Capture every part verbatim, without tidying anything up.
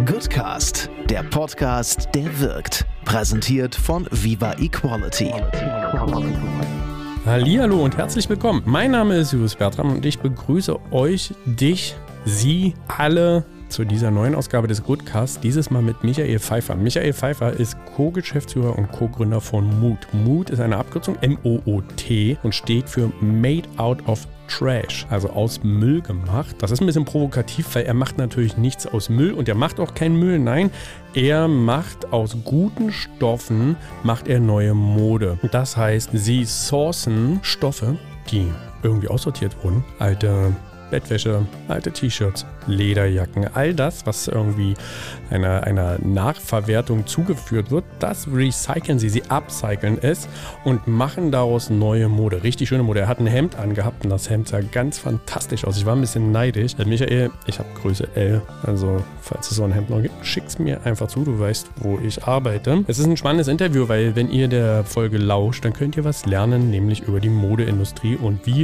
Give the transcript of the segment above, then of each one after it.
Goodcast, der Podcast, der wirkt. Präsentiert von Viva Equality. Hallihallo und herzlich willkommen. Mein Name ist Julius Bertram und ich begrüße euch, dich, sie, alle zu dieser neuen Ausgabe des Goodcast, dieses Mal mit Michael Pfeiffer. Michael Pfeiffer ist Co-Geschäftsführer und Co-Gründer von Moot. Moot ist eine Abkürzung, M O O T, und steht für Made Out of Trash, also aus Müll gemacht. Das ist ein bisschen provokativ, weil er macht natürlich nichts aus Müll und er macht auch keinen Müll, nein, er macht aus guten Stoffen, macht er neue Mode. Das heißt, sie sourcen Stoffe, die irgendwie aussortiert wurden, alte Bettwäsche, alte T-Shirts, Lederjacken, all das, was irgendwie einer, einer Nachverwertung zugeführt wird, das recyceln sie, sie upcyclen es und machen daraus neue Mode. Richtig schöne Mode. Er hat ein Hemd angehabt und das Hemd sah ganz fantastisch aus. Ich war ein bisschen neidisch. Michael, ich habe Größe L, also falls es so ein Hemd noch gibt, schick's mir einfach zu, du weißt, wo ich arbeite. Es ist ein spannendes Interview, weil wenn ihr der Folge lauscht, dann könnt ihr was lernen, nämlich über die Modeindustrie und wie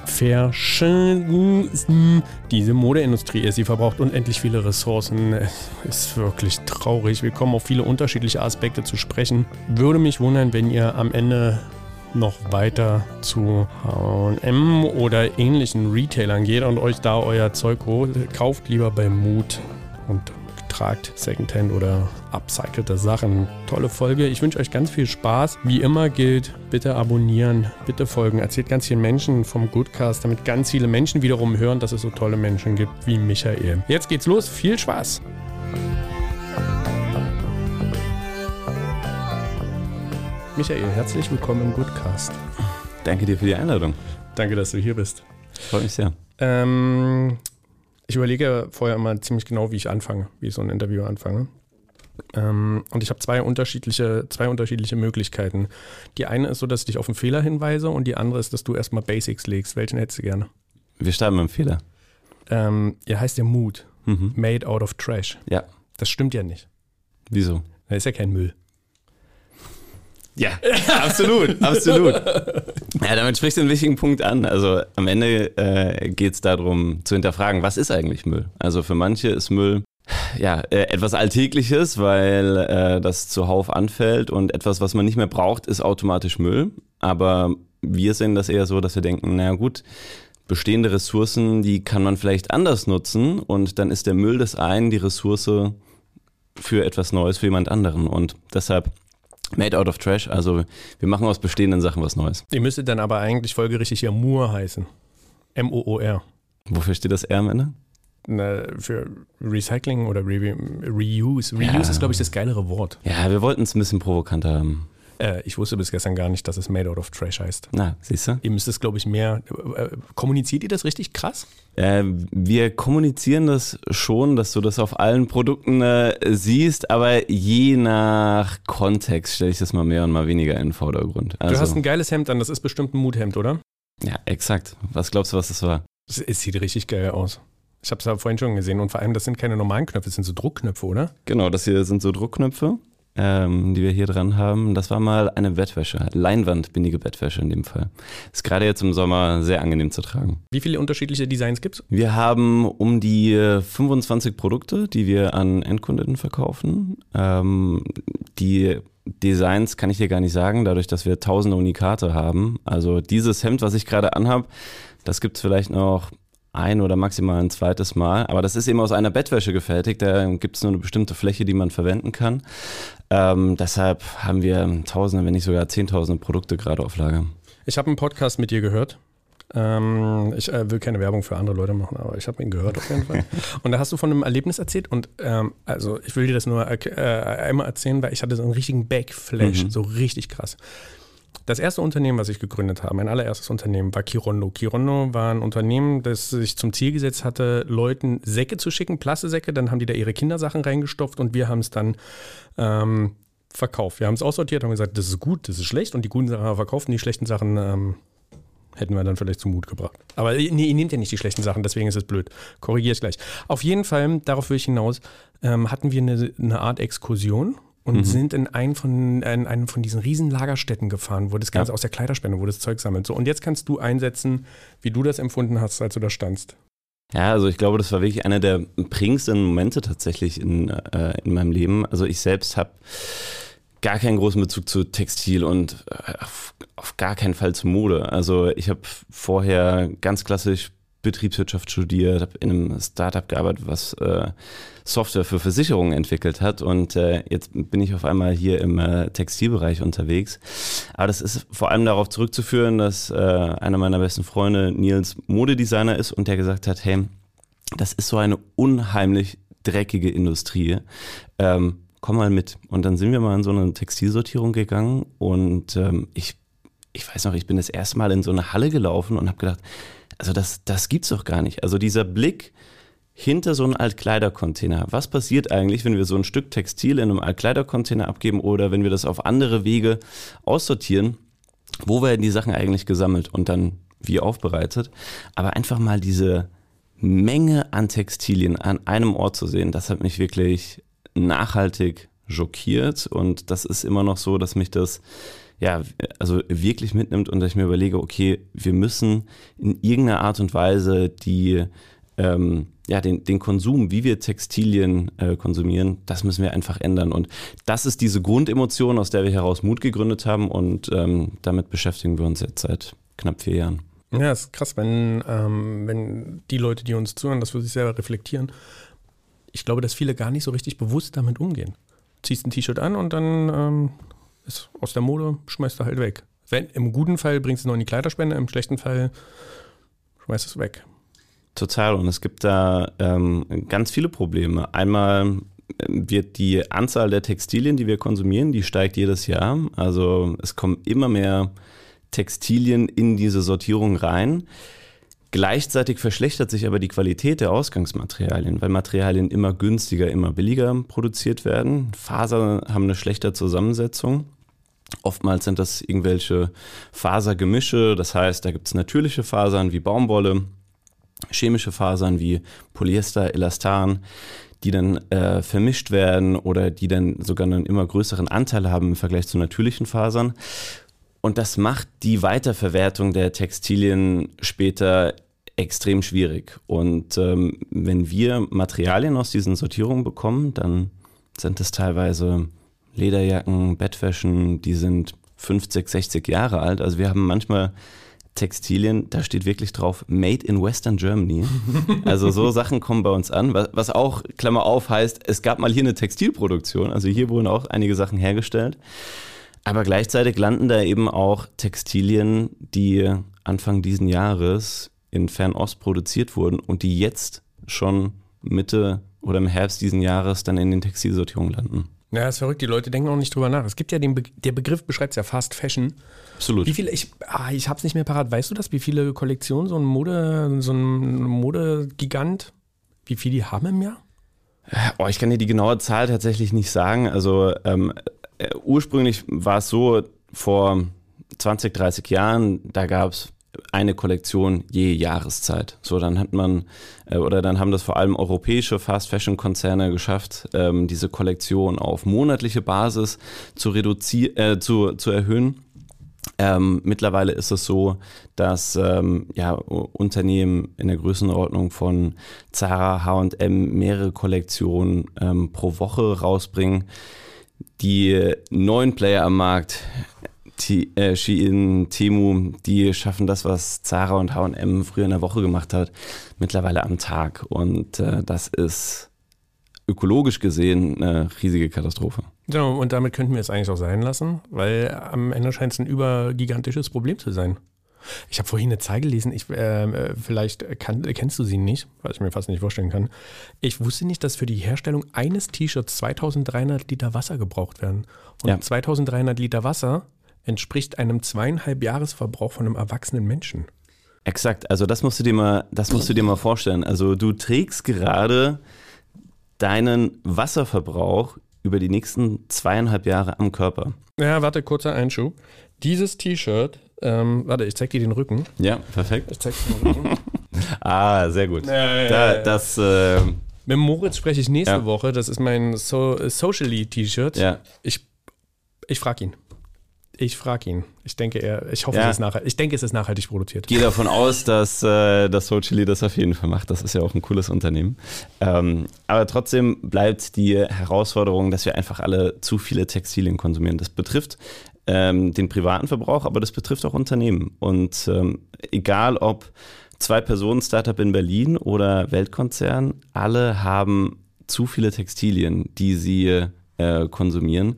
verschieden diese Modeindustrie ist. Sie verbraucht unendlich viele Ressourcen. Es ist wirklich traurig. Wir kommen auf viele unterschiedliche Aspekte zu sprechen. Würde mich wundern, wenn ihr am Ende noch weiter zu H und M oder ähnlichen Retailern geht und euch da euer Zeug holt. Kauft lieber bei Moot und tragt Secondhand oder upcycelte Sachen. Tolle Folge. Ich wünsche euch ganz viel Spaß. Wie immer gilt, bitte abonnieren, bitte folgen. Erzählt ganz vielen Menschen vom Goodcast, damit ganz viele Menschen wiederum hören, dass es so tolle Menschen gibt wie Michael. Jetzt geht's los. Viel Spaß. Michael, herzlich willkommen im Goodcast. Danke dir für die Einladung. Danke, dass du hier bist. Freut mich sehr. Ähm... Ich überlege vorher immer ziemlich genau, wie ich anfange, wie ich so ein Interview anfange. Ähm, und ich habe zwei unterschiedliche, zwei unterschiedliche Möglichkeiten. Die eine ist so, dass ich dich auf einen Fehler hinweise und die andere ist, dass du erstmal Basics legst. Welchen hättest du gerne? Wir starten mit dem Fehler. Ähm, ihr heißt ja Moot. Mhm. Made out of trash. Ja. Das stimmt ja nicht. Wieso? Das ist ja kein Müll. Ja, absolut, absolut. Ja, damit sprichst du einen wichtigen Punkt an. Also am Ende äh, geht es darum zu hinterfragen, was ist eigentlich Müll? Also für manche ist Müll ja äh, etwas Alltägliches, weil äh, das zuhauf anfällt und etwas, was man nicht mehr braucht, ist automatisch Müll. Aber wir sehen das eher so, dass wir denken, naja gut, bestehende Ressourcen, die kann man vielleicht anders nutzen und dann ist der Müll des einen die Ressource für etwas Neues für jemand anderen und deshalb Made out of trash, also wir machen aus bestehenden Sachen was Neues. Ihr müsstet dann aber eigentlich folgerichtig ja Moor heißen. M O O R. Wofür steht das R am Ende? Na, für Recycling oder Re- Reuse. Reuse Ja. ist, glaube ich, das geilere Wort. Ja, wir wollten es ein bisschen provokanter haben. Äh, ich wusste bis gestern gar nicht, dass es Made out of Trash heißt. Na, siehst du? Ihr müsst es, glaube ich, mehr. Äh, kommuniziert ihr das richtig krass? Äh, wir kommunizieren das schon, dass du das auf allen Produkten äh, siehst, aber je nach Kontext stelle ich das mal mehr und mal weniger in den Vordergrund. Also, Du hast ein geiles Hemd an, das ist bestimmt ein Muthemd, oder? ja, exakt. Was glaubst du, was das war? Es, es sieht richtig geil aus. Ich habe es ja vorhin schon gesehen und vor allem, das sind keine normalen Knöpfe, das sind so Druckknöpfe, oder? Genau, das hier sind so Druckknöpfe, ähm, die wir hier dran haben. Das war mal eine Bettwäsche, leinwandbindige Bettwäsche in dem Fall. Ist gerade jetzt im Sommer sehr angenehm zu tragen. Wie viele unterschiedliche Designs gibt's? Wir haben um die fünfundzwanzig Produkte, die wir an Endkundinnen verkaufen. Ähm, die Designs kann ich dir gar nicht sagen, dadurch, dass wir tausende Unikate haben. Also dieses Hemd, was ich gerade anhabe, das gibt es vielleicht noch ein oder maximal ein zweites Mal. Aber das ist eben aus einer Bettwäsche gefertigt. Da gibt es nur eine bestimmte Fläche, die man verwenden kann. Ähm, deshalb haben wir tausende, wenn nicht sogar zehntausende Produkte gerade auf Lager. Ich habe einen Podcast mit dir gehört. Ähm, ich äh, will keine Werbung für andere Leute machen, aber ich habe ihn gehört auf jeden Fall. Und da hast du von einem Erlebnis erzählt und ähm, also ich will dir das nur äh, einmal erzählen, weil ich hatte so einen richtigen Backflash, Mhm. so richtig krass. Das erste Unternehmen, was ich gegründet habe, mein allererstes Unternehmen, war Kirondo. Kirondo war ein Unternehmen, das sich zum Ziel gesetzt hatte, Leuten Säcke zu schicken, Plastiksäcke, dann haben die da ihre Kindersachen reingestopft und wir haben es dann ähm, verkauft. Wir haben es aussortiert und gesagt, das ist gut, das ist schlecht und die guten Sachen verkauft und die schlechten Sachen ähm, hätten wir dann vielleicht zum Mut gebracht. Aber nee, ihr nehmt ja nicht die schlechten Sachen, deswegen ist es blöd. Korrigiere ich gleich. Auf jeden Fall, darauf will ich hinaus, ähm, hatten wir eine, eine Art Exkursion und mhm. sind in einen von, in einen von diesen riesen Lagerstätten gefahren, wo das Ganze ja. aus der Kleiderspende, wo das Zeug sammelt. So, und jetzt kannst du einsetzen, wie du das empfunden hast, als du da standst. Ja, also ich glaube, das war wirklich einer der prägendsten Momente tatsächlich in, äh, in meinem Leben. Also ich selbst habe gar keinen großen Bezug zu Textil und äh, auf, auf gar keinen Fall zu Mode. Also ich habe vorher ganz klassisch Betriebswirtschaft studiert, habe in einem Startup gearbeitet, was äh, Software für Versicherungen entwickelt hat und äh, jetzt bin ich auf einmal hier im äh, Textilbereich unterwegs. Aber das ist vor allem darauf zurückzuführen, dass äh, einer meiner besten Freunde Nils Modedesigner ist und der gesagt hat, hey, das ist so eine unheimlich dreckige Industrie, ähm, komm mal mit. Und dann sind wir mal in so eine Textilsortierung gegangen und ähm, ich, ich weiß noch, ich bin das erste Mal in so eine Halle gelaufen und habe gedacht, also das, das gibt's doch gar nicht. Also dieser Blick hinter so einen Altkleidercontainer. Was passiert eigentlich, wenn wir so ein Stück Textil in einem Altkleidercontainer abgeben oder wenn wir das auf andere Wege aussortieren? Wo werden die Sachen eigentlich gesammelt und dann wie aufbereitet? Aber einfach mal diese Menge an Textilien an einem Ort zu sehen, das hat mich wirklich nachhaltig schockiert und das ist immer noch so, dass mich das ja, also wirklich mitnimmt und dass ich mir überlege, okay, wir müssen in irgendeiner Art und Weise die, ähm, ja, den, den Konsum, wie wir Textilien äh, konsumieren, das müssen wir einfach ändern. Und das ist diese Grundemotion, aus der wir heraus Mut gegründet haben und ähm, damit beschäftigen wir uns jetzt seit knapp vier Jahren. Ja, ist krass, wenn, ähm, wenn die Leute, die uns zuhören, das für sich selber reflektieren. Ich glaube, dass viele gar nicht so richtig bewusst damit umgehen. Ziehst ein T-Shirt an und dann ähm, ist aus der Mode, schmeißt du halt weg. Wenn, im guten Fall bringst du es noch in die Kleiderspende, im schlechten Fall schmeißt es weg. Total, und es gibt da ähm, ganz viele Probleme. Einmal wird die Anzahl der Textilien, die wir konsumieren, die steigt jedes Jahr. Also es kommen immer mehr Textilien in diese Sortierung rein. Gleichzeitig verschlechtert sich aber die Qualität der Ausgangsmaterialien, weil Materialien immer günstiger, immer billiger produziert werden. Fasern haben eine schlechte Zusammensetzung. Oftmals sind das irgendwelche Fasergemische, das heißt, da gibt es natürliche Fasern wie Baumwolle, chemische Fasern wie Polyester, Elastan, die dann äh, vermischt werden oder die dann sogar einen immer größeren Anteil haben im Vergleich zu natürlichen Fasern. Und das macht die Weiterverwertung der Textilien später extrem schwierig. Und ähm, wenn wir Materialien aus diesen Sortierungen bekommen, dann sind es teilweise Lederjacken, Bettwäschen, die sind fünfzig, sechzig Jahre alt. Also wir haben manchmal Textilien, da steht wirklich drauf, made in Western Germany. Also so Sachen kommen bei uns an, was auch, Klammer auf, heißt, es gab mal hier eine Textilproduktion. Also hier wurden auch einige Sachen hergestellt. Aber gleichzeitig landen da eben auch Textilien, die Anfang diesen Jahres in Fernost produziert wurden und die jetzt schon Mitte oder im Herbst diesen Jahres dann in den Textilsortierungen landen. Ja, ist verrückt, die Leute denken auch nicht drüber nach. Es gibt ja den Be- der Begriff beschreibt es ja Fast Fashion. Absolut. Wie viele, ich, ah, ich hab's nicht mehr parat, weißt du das, wie viele Kollektionen so ein Mode, so ein Modegigant, wie viele die haben im Jahr? Oh, ich kann dir die genaue Zahl tatsächlich nicht sagen. Also ähm, äh, ursprünglich war es so, vor zwanzig, dreißig Jahren, da gab es eine Kollektion je Jahreszeit. So, dann hat man, äh, oder dann haben das vor allem europäische Fast-Fashion-Konzerne geschafft, ähm, diese Kollektion auf monatliche Basis zu reduzieren, äh, zu, zu erhöhen. Ähm, mittlerweile ist es so, dass ähm, ja, Unternehmen in der Größenordnung von Zara, H und M mehrere Kollektionen ähm, pro Woche rausbringen. Die neuen Player am Markt, T- äh, Shein, Temu, die schaffen das, was Zara und H und M früher in der Woche gemacht hat, mittlerweile am Tag. Und äh, das ist ökologisch gesehen eine riesige Katastrophe. Ja, und damit könnten wir es eigentlich auch sein lassen, weil am Ende scheint es ein übergigantisches Problem zu sein. Ich habe vorhin eine Zahl gelesen, ich, äh, vielleicht kann, kennst du sie nicht, weil ich mir fast nicht vorstellen kann. Ich wusste nicht, dass für die Herstellung eines T-Shirts zweitausenddreihundert Liter Wasser gebraucht werden. Und Ja. zweitausenddreihundert Liter Wasser entspricht einem zweieinhalb Jahresverbrauch von einem erwachsenen Menschen. Exakt, also das musst du dir mal, das musst du dir mal vorstellen. Also du trägst gerade deinen Wasserverbrauch über die nächsten zweieinhalb Jahre am Körper. Ja, warte, kurzer Einschub. Dieses T-Shirt, ähm, warte, ich zeig dir den Rücken. Ja, perfekt. Ich zeig dir den Rücken. Ah, sehr gut. Ja, ja, Da, ja. das, äh, Mit Moritz spreche ich nächste Ja. Woche. Das ist mein so Socially-T-Shirt. ja. Ich, ich frage ihn. Ich frage ihn. Ich denke, er, ich hoffe, Ja. es ist nachhaltig. Ich denke, es ist nachhaltig produziert. Ich gehe davon aus, dass, äh, dass Soul Chili das auf jeden Fall macht. Das ist ja auch ein cooles Unternehmen. Ähm, aber trotzdem bleibt die Herausforderung, dass wir einfach alle zu viele Textilien konsumieren. Das betrifft ähm, den privaten Verbrauch, aber das betrifft auch Unternehmen. Und ähm, egal ob Zwei-Personen-Startup in Berlin oder Weltkonzern, alle haben zu viele Textilien, die sie äh, konsumieren.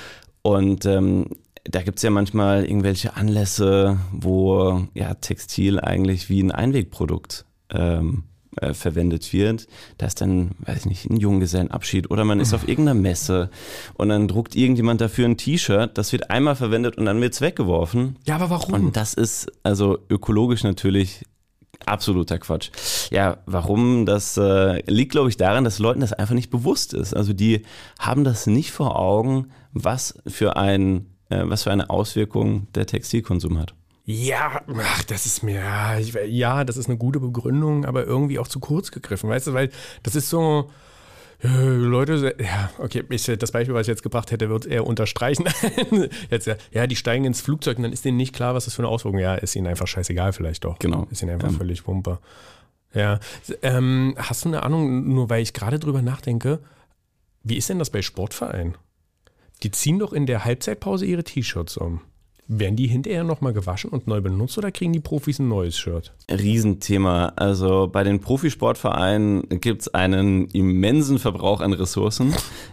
Und ähm, da gibt es ja manchmal irgendwelche Anlässe, wo ja, Textil eigentlich wie ein Einwegprodukt ähm, äh, verwendet wird. Da ist dann, weiß ich nicht, ein Junggesellenabschied oder man ist auf irgendeiner Messe und dann druckt irgendjemand dafür ein T-Shirt, das wird einmal verwendet und dann wird es weggeworfen. Ja, aber warum? Und das ist also ökologisch natürlich absoluter Quatsch. Ja, warum? Das äh, liegt, glaube ich, daran, dass Leuten das einfach nicht bewusst ist. Also die haben das nicht vor Augen, was für ein, äh, was für eine Auswirkung der Textilkonsum hat. Ja, ach, das ist mir, ja, ich, ja, das ist eine gute Begründung, aber irgendwie auch zu kurz gegriffen, weißt du, weil das ist so, äh, Leute, ja, okay, ich, das Beispiel, was ich jetzt gebracht hätte, wird eher unterstreichen. Jetzt, ja, ja, die steigen ins Flugzeug und dann ist denen nicht klar, was das für eine Auswirkung ist. Ja, ist ihnen einfach scheißegal vielleicht doch. Genau. Ist ihnen einfach Ja. völlig Wumpe. Ja, ähm, hast du eine Ahnung, nur weil ich gerade drüber nachdenke, wie ist denn das bei Sportvereinen? Die ziehen doch in der Halbzeitpause ihre T-Shirts um. Werden die hinterher nochmal gewaschen und neu benutzt oder kriegen die Profis ein neues Shirt? Riesenthema. Also bei den Profisportvereinen gibt es einen immensen Verbrauch an Ressourcen.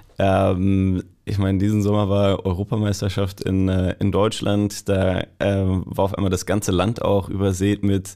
Ähm, ich meine, diesen Sommer war Europameisterschaft in, äh, in Deutschland. Da äh, war auf einmal das ganze Land auch übersät mit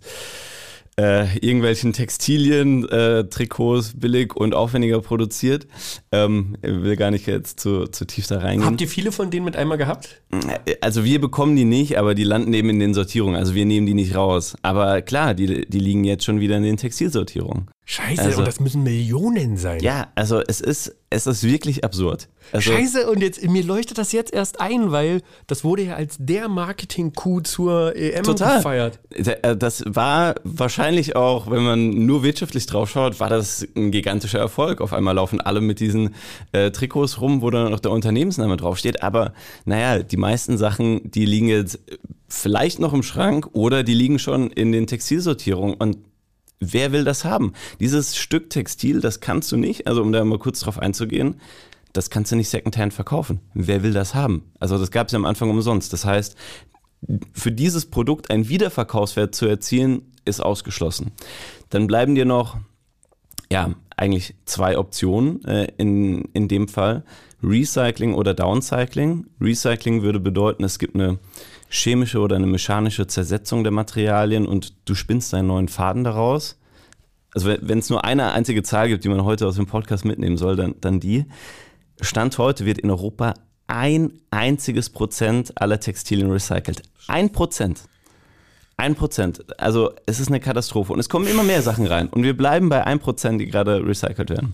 Äh, irgendwelchen Textilien, äh, Trikots billig und aufwendiger produziert. Ähm, ich will gar nicht jetzt zu, zu tief da reingehen. Habt ihr viele von denen mit einmal gehabt? Also wir bekommen die nicht, aber die landen eben in den Sortierungen. Also wir nehmen die nicht raus. Aber klar, die, die liegen jetzt schon wieder in den Textilsortierungen. Scheiße, Also- und das müssen Millionen sein. Ja, also es ist, es ist wirklich absurd. Also, Scheiße, und jetzt mir leuchtet das jetzt erst ein, weil das wurde ja als der Marketing-Coup zur E M Total. gefeiert. Das war wahrscheinlich auch, wenn man nur wirtschaftlich drauf schaut, war das ein gigantischer Erfolg. Auf einmal laufen alle mit diesen äh, Trikots rum, wo dann noch der Unternehmensname draufsteht. Aber naja, die meisten Sachen, die liegen jetzt vielleicht noch im Schrank oder die liegen schon in den Textilsortierungen. Und wer will das haben? Dieses Stück Textil, das kannst du nicht, also um da mal kurz drauf einzugehen, das kannst du nicht secondhand verkaufen. Wer will das haben? Also das gab es ja am Anfang umsonst. Das heißt, für dieses Produkt einen Wiederverkaufswert zu erzielen, ist ausgeschlossen. Dann bleiben dir noch, ja, eigentlich zwei Optionen äh, in, in dem Fall. Recycling oder Downcycling. Recycling würde bedeuten, es gibt eine chemische oder eine mechanische Zersetzung der Materialien und du spinnst einen neuen Faden daraus. Also wenn es nur eine einzige Zahl gibt, die man heute aus dem Podcast mitnehmen soll, dann, dann die. Stand heute wird in Europa ein einziges Prozent aller Textilien recycelt. Ein Prozent. Ein Prozent. Also es ist eine Katastrophe. Und es kommen immer mehr Sachen rein. Und wir bleiben bei ein Prozent, die gerade recycelt werden.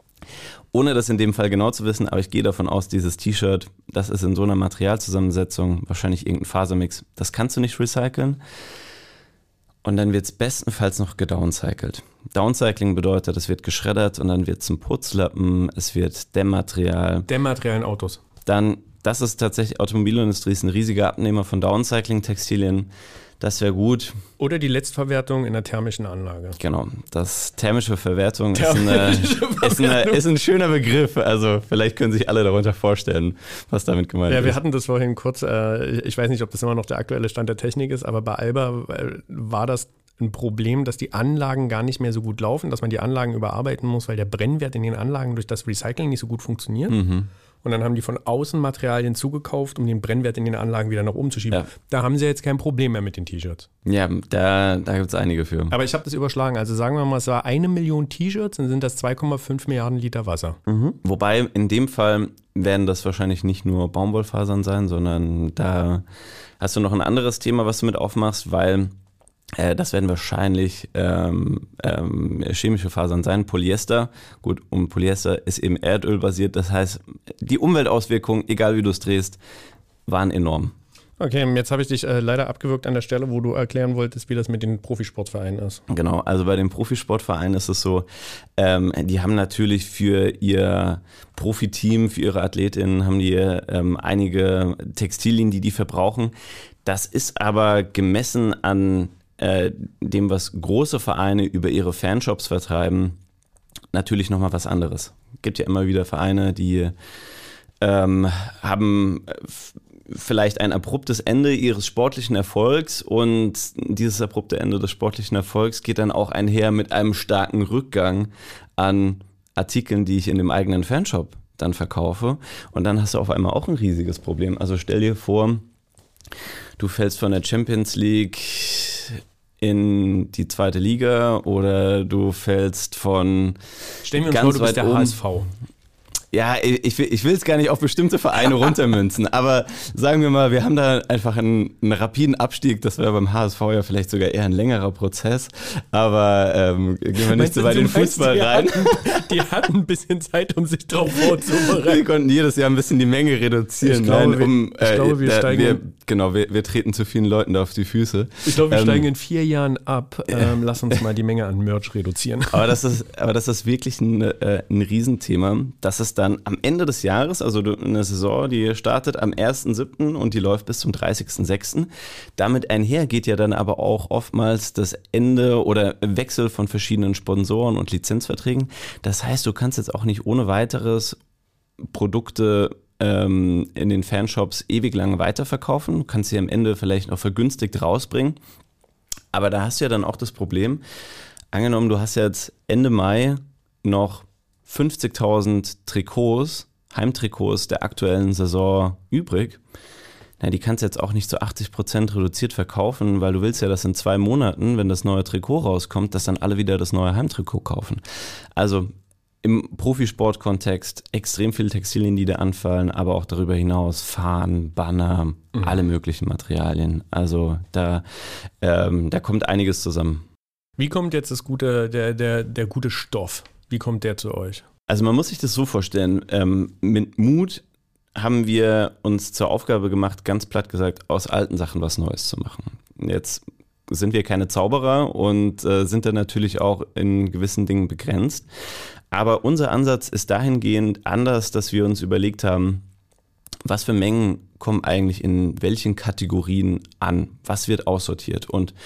Ohne das in dem Fall genau zu wissen, aber ich gehe davon aus, dieses T-Shirt, das ist in so einer Materialzusammensetzung, wahrscheinlich irgendein Fasermix, das kannst du nicht recyceln. Und dann wird es bestenfalls noch gedowncycelt. Downcycling bedeutet, es wird geschreddert und dann wird es zum Putzlappen, es wird Dämmmaterial. Dämmmaterial in Autos. Dann, das ist tatsächlich, Automobilindustrie ist ein riesiger Abnehmer von Downcycling-Textilien. Das wäre gut. Oder die Letztverwertung in der thermischen Anlage. Genau, das thermische Verwertung, Thermische ist, eine, ist, eine, ist ein schöner Begriff. Also vielleicht können sich alle darunter vorstellen, was damit gemeint Ja, ist. wir hatten das vorhin kurz, äh, ich weiß nicht, ob das immer noch der aktuelle Stand der Technik ist, aber bei Alba äh, war das ein Problem, dass die Anlagen gar nicht mehr so gut laufen, dass man die Anlagen überarbeiten muss, weil der Brennwert in den Anlagen durch das Recycling nicht so gut funktioniert. Mhm. Und dann haben die von außen Materialien zugekauft, um den Brennwert in den Anlagen wieder nach oben zu schieben. Ja. Da haben sie jetzt kein Problem mehr mit den T-Shirts. Ja, da, da gibt es einige für. Aber ich habe das überschlagen. Also sagen wir mal, es war eine Million T-Shirts, dann sind das zwei Komma fünf Milliarden Liter Wasser. Mhm. Wobei in dem Fall werden das wahrscheinlich nicht nur Baumwollfasern sein, sondern da hast du noch ein anderes Thema, was du mit aufmachst, weil äh, das werden wahrscheinlich ähm, ähm, chemische Fasern sein. Polyester, gut, und Polyester ist eben erdölbasiert, das heißt, die Umweltauswirkungen, egal wie du es drehst, waren enorm. Okay, jetzt habe ich dich äh, leider abgewürgt an der Stelle, wo du erklären wolltest, wie das mit den Profisportvereinen ist. Genau, also bei den Profisportvereinen ist es so, ähm, die haben natürlich für ihr Profiteam, für ihre Athletinnen, haben die ähm, einige Textilien, die die verbrauchen. Das ist aber gemessen an äh, dem, was große Vereine über ihre Fanshops vertreiben, natürlich nochmal was anderes. Es gibt ja immer wieder Vereine, die ähm, haben f- vielleicht ein abruptes Ende ihres sportlichen Erfolgs und dieses abrupte Ende des sportlichen Erfolgs geht dann auch einher mit einem starken Rückgang an Artikeln, die ich in dem eigenen Fanshop dann verkaufe und dann hast du auf einmal auch ein riesiges Problem. Also stell dir vor, du fällst von der Champions League in die zweite Liga oder du fällst von Stellen wir uns ganz vor, du bist weit der oben. H S V. Ja, ich will, ich will es gar nicht auf bestimmte Vereine runtermünzen, aber sagen wir mal, wir haben da einfach einen, einen rapiden Abstieg, das wäre beim H S V ja vielleicht sogar eher ein längerer Prozess, aber ähm, gehen wir nicht so weit in den Fußball die rein. Hatten, die hatten ein bisschen Zeit, um sich darauf vorzubereiten. Wir konnten jedes Jahr ein bisschen die Menge reduzieren. Ich glaube, Nein, um, wir, ich äh, glaube, wir äh, steigen... Wir, genau, wir, wir treten zu vielen Leuten da auf die Füße. Ich glaube, wir ähm, steigen in vier Jahren ab. Ähm, lass uns mal die Menge an Merch reduzieren. Aber das ist, aber das ist wirklich ein, äh, ein Riesenthema, dass es dann am Ende des Jahres, also eine Saison, die startet am ersten siebten und die läuft bis zum dreißigsten sechsten Damit einher geht ja dann aber auch oftmals das Ende oder Wechsel von verschiedenen Sponsoren und Lizenzverträgen. Das heißt, du kannst jetzt auch nicht ohne weiteres Produkte ähm, in den Fanshops ewig lang weiterverkaufen. Du kannst sie am Ende vielleicht noch vergünstigt rausbringen. Aber da hast du ja dann auch das Problem, angenommen, du hast jetzt Ende Mai noch fünfzigtausend Trikots, Heimtrikots der aktuellen Saison übrig. Na, die kannst du jetzt auch nicht zu achtzig Prozent reduziert verkaufen, weil du willst ja, dass in zwei Monaten, wenn das neue Trikot rauskommt, dass dann alle wieder das neue Heimtrikot kaufen. Also im Profisportkontext extrem viele Textilien, die da anfallen, aber auch darüber hinaus Fahnen, Banner, mhm. alle möglichen Materialien. Also da, ähm, da kommt einiges zusammen. Wie kommt jetzt das gute, der, der, der gute Stoff? Wie kommt der zu euch? Also man muss sich das so vorstellen, ähm, mit Mut haben wir uns zur Aufgabe gemacht, ganz platt gesagt, aus alten Sachen was Neues zu machen. Jetzt sind wir keine Zauberer und äh, sind da natürlich auch in gewissen Dingen begrenzt. Aber unser Ansatz ist dahingehend anders, dass wir uns überlegt haben, was für Mengen kommen eigentlich in welchen Kategorien an? Was wird aussortiert? Und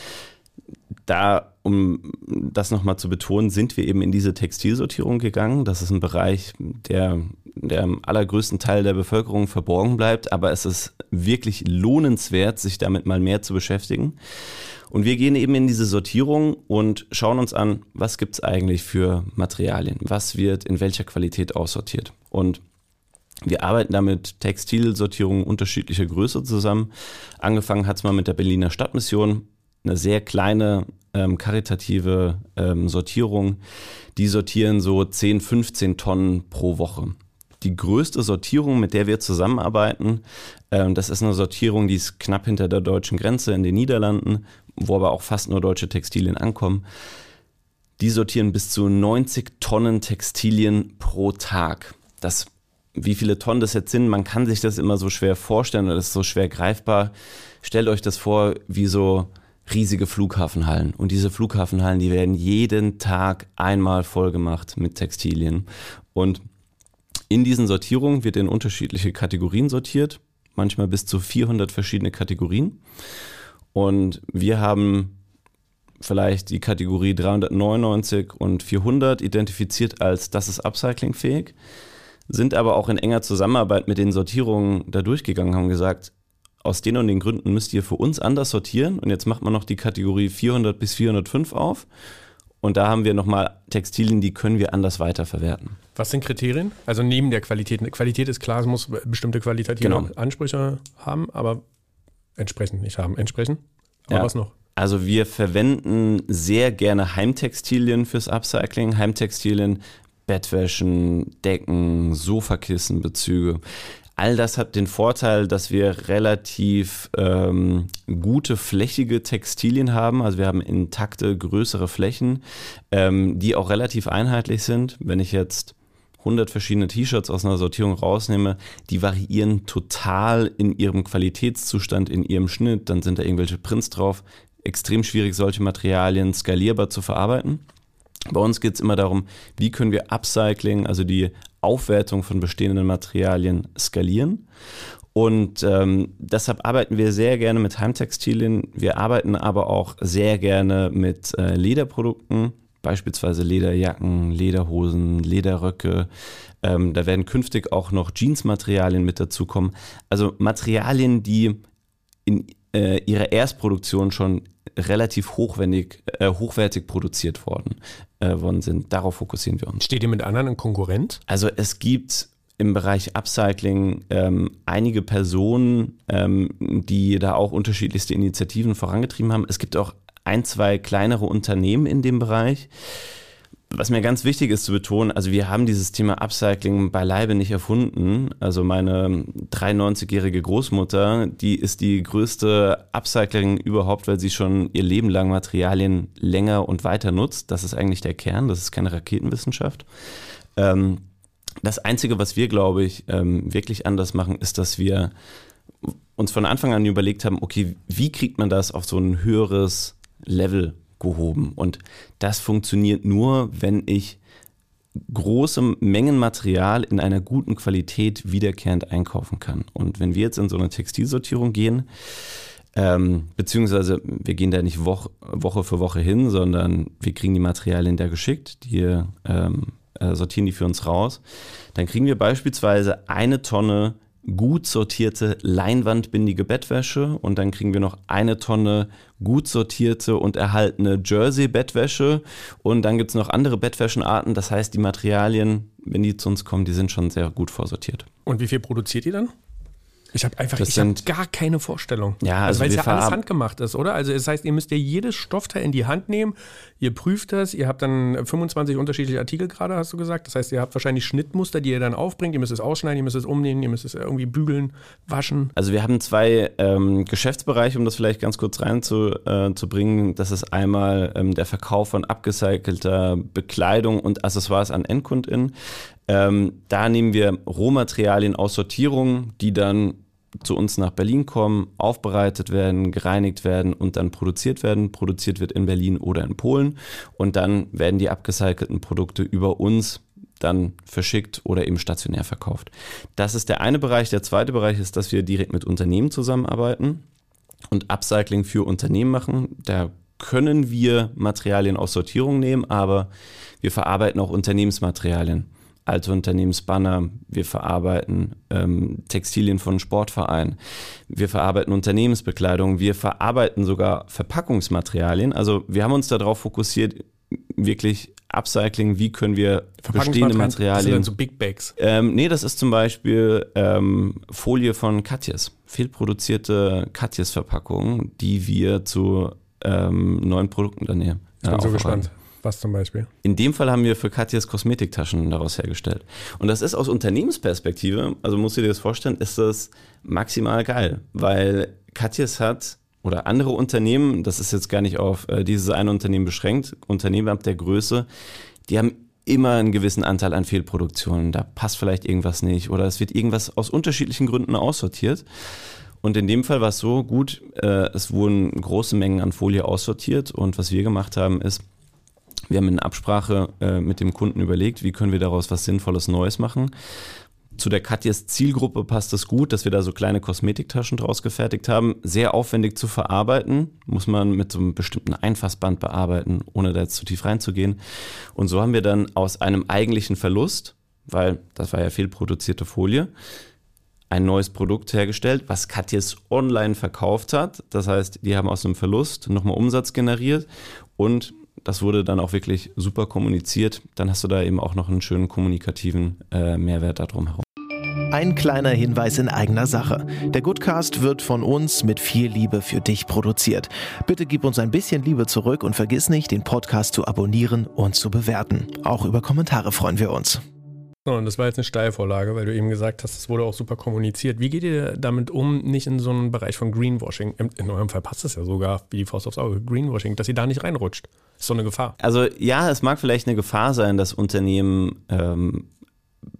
da, um das nochmal zu betonen, sind wir eben in diese Textilsortierung gegangen. Das ist ein Bereich, der, der im allergrößten Teil der Bevölkerung verborgen bleibt, aber es ist wirklich lohnenswert, sich damit mal mehr zu beschäftigen. Und wir gehen eben in diese Sortierung und schauen uns an, was gibt es eigentlich für Materialien? Was wird in welcher Qualität aussortiert? Und wir arbeiten da mit Textilsortierungen unterschiedlicher Größe zusammen. Angefangen hat es mal mit der Berliner Stadtmission, eine sehr kleine ähm, karitative ähm, Sortierung. Die sortieren so zehn, fünfzehn Tonnen pro Woche. Die größte Sortierung, mit der wir zusammenarbeiten, ähm, das ist eine Sortierung, die ist knapp hinter der deutschen Grenze in den Niederlanden, wo aber auch fast nur deutsche Textilien ankommen. Die sortieren bis zu neunzig Tonnen Textilien pro Tag. Das, wie viele Tonnen das jetzt sind, man kann sich das immer so schwer vorstellen, oder das ist so schwer greifbar. Stellt euch das vor, wie so riesige Flughafenhallen. Und diese Flughafenhallen, die werden jeden Tag einmal voll gemacht mit Textilien. Und in diesen Sortierungen wird in unterschiedliche Kategorien sortiert, manchmal bis zu vierhundert verschiedene Kategorien. Und wir haben vielleicht die Kategorie dreihundertneunundneunzig und vierhundert identifiziert als das ist upcyclingfähig, sind aber auch in enger Zusammenarbeit mit den Sortierungen da durchgegangen, haben gesagt, aus den und den Gründen müsst ihr für uns anders sortieren. Und jetzt macht man noch die Kategorie vierhundert bis vierhundertfünf auf. Und da haben wir nochmal Textilien, die können wir anders weiterverwerten. Was sind Kriterien? Also neben der Qualität. Qualität ist klar, es muss bestimmte qualitative genau. Ansprüche haben, aber entsprechend nicht haben. Entsprechend? Aber ja. was noch? Also wir verwenden sehr gerne Heimtextilien fürs Upcycling. Heimtextilien, Bettwäschen, Decken, Sofakissen, Bezüge. All das hat den Vorteil, dass wir relativ ähm, gute flächige Textilien haben. Also wir haben intakte, größere Flächen, ähm, die auch relativ einheitlich sind. Wenn ich jetzt hundert verschiedene T-Shirts aus einer Sortierung rausnehme, die variieren total in ihrem Qualitätszustand, in ihrem Schnitt, dann sind da irgendwelche Prints drauf. Extrem schwierig, solche Materialien skalierbar zu verarbeiten. Bei uns geht es immer darum, wie können wir Upcycling, also die Aufwertung von bestehenden Materialien, skalieren. Und ähm, deshalb arbeiten wir sehr gerne mit Heimtextilien. Wir arbeiten aber auch sehr gerne mit äh, Lederprodukten, beispielsweise Lederjacken, Lederhosen, Lederröcke. Ähm, da werden künftig auch noch Jeansmaterialien mit dazukommen. Also Materialien, die in äh, ihrer Erstproduktion schon relativ hochwertig, äh, hochwertig produziert worden, äh, worden sind. Darauf fokussieren wir uns. Steht ihr mit anderen in Konkurrenz? Also es gibt im Bereich Upcycling ähm, einige Personen, ähm, die da auch unterschiedlichste Initiativen vorangetrieben haben. Es gibt auch ein, zwei kleinere Unternehmen in dem Bereich. Was mir ganz wichtig ist zu betonen, also wir haben dieses Thema Upcycling beileibe nicht erfunden. Also meine dreiundneunzigjährige Großmutter, die ist die größte Upcyclerin überhaupt, weil sie schon ihr Leben lang Materialien länger und weiter nutzt. Das ist eigentlich der Kern, das ist keine Raketenwissenschaft. Ähm, Das Einzige, was wir, glaube ich, wirklich anders machen, ist, dass wir uns von Anfang an überlegt haben, okay, wie kriegt man das auf so ein höheres Level gehoben? Und das funktioniert nur, wenn ich große Mengen Material in einer guten Qualität wiederkehrend einkaufen kann. Und wenn wir jetzt in so eine Textilsortierung gehen, ähm, beziehungsweise wir gehen da nicht Woche, Woche für Woche hin, sondern wir kriegen die Materialien da geschickt, die ähm, sortieren die für uns raus, dann kriegen wir beispielsweise eine Tonne gut sortierte leinwandbindige Bettwäsche und dann kriegen wir noch eine Tonne gut sortierte und erhaltene Jersey-Bettwäsche und dann gibt es noch andere Bettwäschenarten. Das heißt, die Materialien, wenn die zu uns kommen, die sind schon sehr gut vorsortiert. Und wie viel produziert ihr dann? Ich habe einfach Das ich hab sind- gar keine Vorstellung. Ja, also weil es wir ja alles verab- handgemacht ist, oder? Also das heißt, ihr müsst ja jedes Stoffteil in die Hand nehmen, ihr prüft das, ihr habt dann fünfundzwanzig unterschiedliche Artikel gerade, hast du gesagt. Das heißt, ihr habt wahrscheinlich Schnittmuster, die ihr dann aufbringt, ihr müsst es ausschneiden, ihr müsst es umnähen, ihr müsst es irgendwie bügeln, waschen. Also wir haben zwei ähm, Geschäftsbereiche, um das vielleicht ganz kurz reinzubringen. Äh, zu bringen. Das ist einmal ähm, der Verkauf von abgecycelter Bekleidung und Accessoires an EndkundInnen. Ähm, da nehmen wir Rohmaterialien aus Sortierungen, die dann zu uns nach Berlin kommen, aufbereitet werden, gereinigt werden und dann produziert werden. Produziert wird in Berlin oder in Polen und dann werden die abgecycelten Produkte über uns dann verschickt oder eben stationär verkauft. Das ist der eine Bereich. Der zweite Bereich ist, dass wir direkt mit Unternehmen zusammenarbeiten und Upcycling für Unternehmen machen. Da können wir Materialien aus Sortierung nehmen, aber wir verarbeiten auch Unternehmensmaterialien. Alte Unternehmensbanner, wir verarbeiten ähm, Textilien von Sportvereinen, wir verarbeiten Unternehmensbekleidung, wir verarbeiten sogar Verpackungsmaterialien. Also wir haben uns darauf fokussiert, wirklich Upcycling, wie können wir bestehende Das sind Materialien... dann so Big Bags. Ähm, nee, das ist zum Beispiel ähm, Folie von Katjes, fehlproduzierte Katjes-Verpackungen, die wir zu ähm, neuen Produkten dann nehmen. Ich bin so gespannt. Was zum Beispiel? In dem Fall haben wir für Katjes Kosmetiktaschen daraus hergestellt. Und das ist aus Unternehmensperspektive, also musst du dir das vorstellen, ist das maximal geil, weil Katjes hat oder andere Unternehmen, das ist jetzt gar nicht auf äh, dieses eine Unternehmen beschränkt, Unternehmen ab der Größe, die haben immer einen gewissen Anteil an Fehlproduktionen. Da passt vielleicht irgendwas nicht oder es wird irgendwas aus unterschiedlichen Gründen aussortiert. Und in dem Fall war es so gut, äh, es wurden große Mengen an Folie aussortiert und was wir gemacht haben ist, wir haben in Absprache äh, mit dem Kunden überlegt, wie können wir daraus was Sinnvolles Neues machen. Zu der Katjes Zielgruppe passt es gut, dass wir da so kleine Kosmetiktaschen draus gefertigt haben. Sehr aufwendig zu verarbeiten, muss man mit so einem bestimmten Einfassband bearbeiten, ohne da jetzt zu tief reinzugehen. Und so haben wir dann aus einem eigentlichen Verlust, weil das war ja fehlproduzierte Folie, ein neues Produkt hergestellt, was Katjes online verkauft hat. Das heißt, die haben aus einem Verlust nochmal Umsatz generiert und das wurde dann auch wirklich super kommuniziert. Dann hast du da eben auch noch einen schönen kommunikativen äh, Mehrwert da drum herum. Ein kleiner Hinweis in eigener Sache. Der Goodcast wird von uns mit viel Liebe für dich produziert. Bitte gib uns ein bisschen Liebe zurück und vergiss nicht, den Podcast zu abonnieren und zu bewerten. Auch über Kommentare freuen wir uns. So, und das war jetzt eine Steilvorlage, weil du eben gesagt hast, es wurde auch super kommuniziert. Wie geht ihr damit um, nicht in so einen Bereich von Greenwashing, in eurem Fall passt das ja sogar wie die Faust aufs Auge, Greenwashing, dass ihr da nicht reinrutscht? Ist so eine Gefahr. Also ja, es mag vielleicht eine Gefahr sein, dass Unternehmen ähm,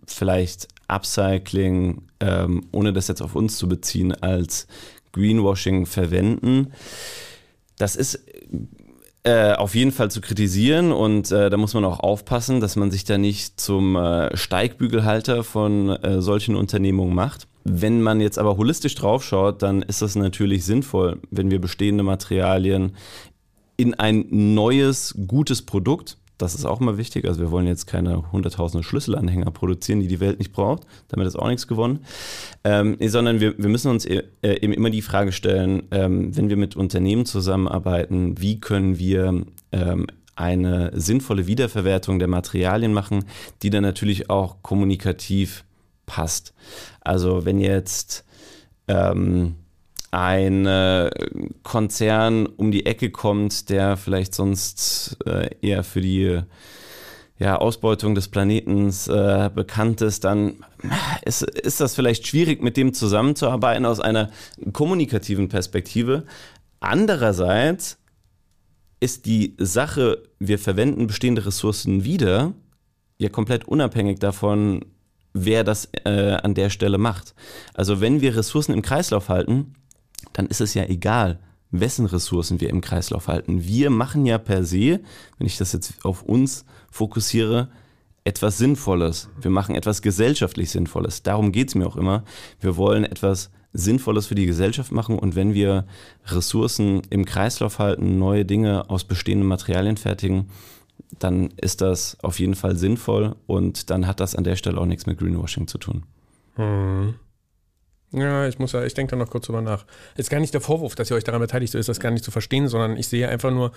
vielleicht Upcycling, ähm, ohne das jetzt auf uns zu beziehen, als Greenwashing verwenden. Das ist äh, auf jeden Fall zu kritisieren und äh, da muss man auch aufpassen, dass man sich da nicht zum äh, Steigbügelhalter von äh, solchen Unternehmungen macht. Wenn man jetzt aber holistisch drauf schaut, dann ist das natürlich sinnvoll, wenn wir bestehende Materialien in ein neues, gutes Produkt, das ist auch mal wichtig, also wir wollen jetzt keine hunderttausende Schlüsselanhänger produzieren, die die Welt nicht braucht, damit ist auch nichts gewonnen, ähm, sondern wir, wir müssen uns äh, eben immer die Frage stellen, ähm, wenn wir mit Unternehmen zusammenarbeiten, wie können wir ähm, eine sinnvolle Wiederverwertung der Materialien machen, die dann natürlich auch kommunikativ passt. Also wenn jetzt ähm, ein äh, Konzern um die Ecke kommt, der vielleicht sonst äh, eher für die ja, Ausbeutung des Planeten äh, bekannt ist, dann ist, ist das vielleicht schwierig, mit dem zusammenzuarbeiten aus einer kommunikativen Perspektive. Andererseits ist die Sache, wir verwenden bestehende Ressourcen wieder, ja komplett unabhängig davon, wer das äh, an der Stelle macht. Also wenn wir Ressourcen im Kreislauf halten, dann ist es ja egal, wessen Ressourcen wir im Kreislauf halten. Wir machen ja per se, wenn ich das jetzt auf uns fokussiere, etwas Sinnvolles. Wir machen etwas gesellschaftlich Sinnvolles. Darum geht es mir auch immer. Wir wollen etwas Sinnvolles für die Gesellschaft machen und wenn wir Ressourcen im Kreislauf halten, neue Dinge aus bestehenden Materialien fertigen, dann ist das auf jeden Fall sinnvoll und dann hat das an der Stelle auch nichts mit Greenwashing zu tun. Hm. Ja, ich muss ja, ich denke da noch kurz drüber nach. Ist gar nicht der Vorwurf, dass ihr euch daran beteiligt, so ist das gar nicht zu verstehen, sondern ich sehe einfach nur,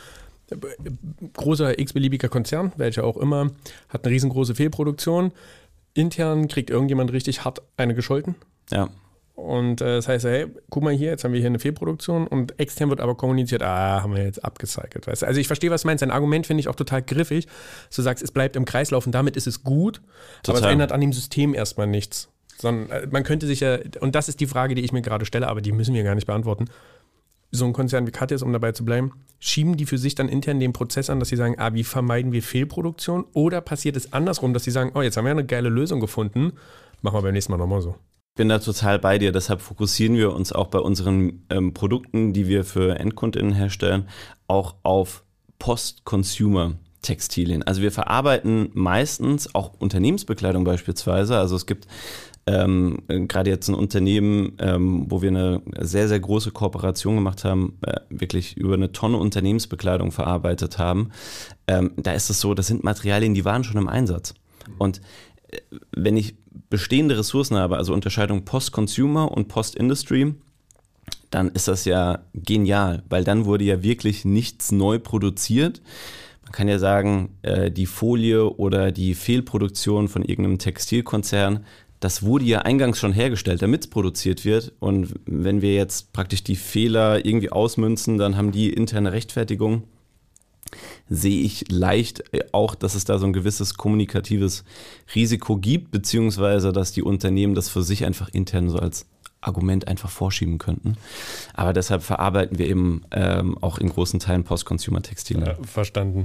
großer x-beliebiger Konzern, welcher auch immer, hat eine riesengroße Fehlproduktion. Intern kriegt irgendjemand richtig hart eine gescholten. Ja. Und äh, das heißt, hey, guck mal hier, jetzt haben wir hier eine Fehlproduktion und extern wird aber kommuniziert, ah, haben wir jetzt abgecycelt. Weißt du? Also ich verstehe, was du meinst. Dein Argument finde ich auch total griffig. Du sagst, es bleibt im Kreislauf und damit ist es gut, total. Aber es ändert an dem System erstmal nichts. Sondern man könnte sich ja, und das ist die Frage, die ich mir gerade stelle, aber die müssen wir gar nicht beantworten. So ein Konzern wie Katjes, um dabei zu bleiben, schieben die für sich dann intern den Prozess an, dass sie sagen, ah, wie vermeiden wir Fehlproduktion? Oder passiert es andersrum, dass sie sagen, oh, jetzt haben wir eine geile Lösung gefunden, machen wir beim nächsten Mal nochmal so. Ich bin da total bei dir, deshalb fokussieren wir uns auch bei unseren ähm, Produkten, die wir für EndkundInnen herstellen, auch auf Post-Consumer-Textilien. Also wir verarbeiten meistens auch Unternehmensbekleidung beispielsweise, also es gibt Ähm, gerade jetzt ein Unternehmen, ähm, wo wir eine sehr, sehr große Kooperation gemacht haben, äh, wirklich über eine Tonne Unternehmensbekleidung verarbeitet haben. Ähm, da ist es so, das sind Materialien, die waren schon im Einsatz. Und äh, wenn ich bestehende Ressourcen habe, also Unterscheidung Post-Consumer und Post-Industry, dann ist das ja genial, weil dann wurde ja wirklich nichts neu produziert. Man kann ja sagen, äh, die Folie oder die Fehlproduktion von irgendeinem Textilkonzern, das wurde ja eingangs schon hergestellt, damit es produziert wird. Und wenn wir jetzt praktisch die Fehler irgendwie ausmünzen, dann haben die interne Rechtfertigung. Sehe ich leicht auch, dass es da so ein gewisses kommunikatives Risiko gibt, beziehungsweise dass die Unternehmen das für sich einfach intern so als Argument einfach vorschieben könnten. Aber deshalb verarbeiten wir eben ähm, auch in großen Teilen Post-Consumer-Textilien. Ja, verstanden.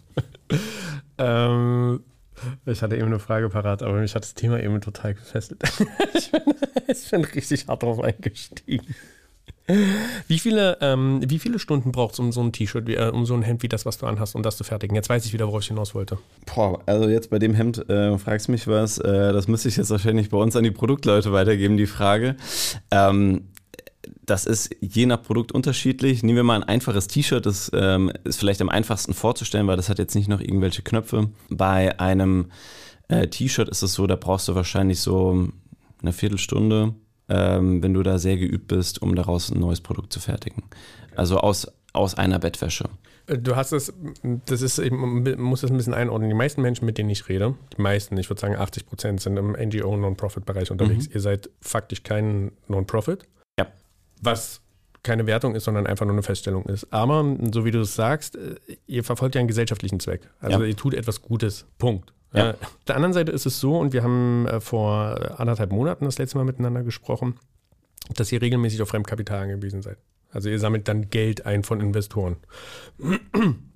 ähm... Ich hatte eben eine Frage parat, aber mich hat das Thema eben total gefesselt. ich, bin, ich bin richtig hart drauf eingestiegen. Wie viele, ähm, wie viele Stunden braucht es, um so ein T-Shirt, wie, äh, um so ein Hemd wie das, was du anhast, um das zu fertigen? Jetzt weiß ich wieder, worauf ich hinaus wollte. Boah, also jetzt bei dem Hemd äh, fragst du mich was. Äh, das müsste ich jetzt wahrscheinlich bei uns an die Produktleute weitergeben, die Frage. Ähm, Das ist je nach Produkt unterschiedlich. Nehmen wir mal ein einfaches T-Shirt, das ähm, ist vielleicht am einfachsten vorzustellen, weil das hat jetzt nicht noch irgendwelche Knöpfe. Bei einem äh, T-Shirt ist es so, da brauchst du wahrscheinlich so eine Viertelstunde, ähm, wenn du da sehr geübt bist, um daraus ein neues Produkt zu fertigen. Also aus, aus einer Bettwäsche. Du hast es, das ist, ich muss das ein bisschen einordnen. Die meisten Menschen, mit denen ich rede, die meisten, ich würde sagen achtzig Prozent sind im N G O-Non-Profit-Bereich unterwegs. Mhm. Ihr seid faktisch kein Non-Profit. Ja. Was keine Wertung ist, sondern einfach nur eine Feststellung ist. Aber, so wie du es sagst, ihr verfolgt ja einen gesellschaftlichen Zweck. Also ja. Ihr tut etwas Gutes. Punkt. Ja. Auf der anderen Seite ist es so, und wir haben vor anderthalb Monaten das letzte Mal miteinander gesprochen, dass ihr regelmäßig auf Fremdkapital angewiesen seid. Also ihr sammelt dann Geld ein von Investoren.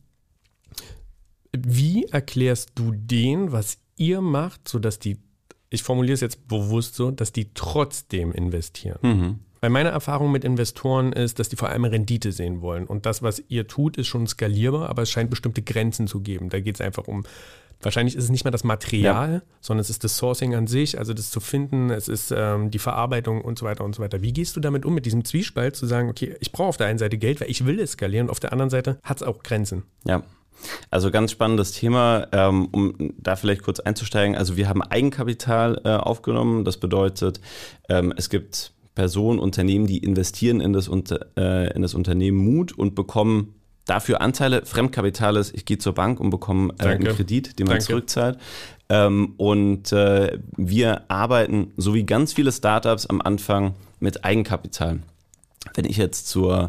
Wie erklärst du denen, was ihr macht, sodass die ich formuliere es jetzt bewusst so, dass die trotzdem investieren. Mhm. Weil meine Erfahrung mit Investoren ist, dass die vor allem Rendite sehen wollen. Und das, was ihr tut, ist schon skalierbar, aber es scheint bestimmte Grenzen zu geben. Da geht es einfach um, wahrscheinlich ist es nicht mehr das Material, ja. sondern es ist das Sourcing an sich, also das zu finden, es ist ähm, die Verarbeitung und so weiter und so weiter. Wie gehst du damit um, mit diesem Zwiespalt zu sagen, okay, ich brauche auf der einen Seite Geld, weil ich will es skalieren und auf der anderen Seite hat es auch Grenzen? Ja. Also ganz spannendes Thema, ähm, um da vielleicht kurz einzusteigen. Also wir haben Eigenkapital äh, aufgenommen. Das bedeutet, ähm, es gibt Personen, Unternehmen, die investieren in das, äh, in das Unternehmen Mood und bekommen dafür Anteile. Fremdkapital ist, ich gehe zur Bank und bekomme äh, einen Kredit, den man Danke. zurückzahlt. Ähm, und äh, wir arbeiten, so wie ganz viele Startups am Anfang, mit Eigenkapital. Wenn ich jetzt zur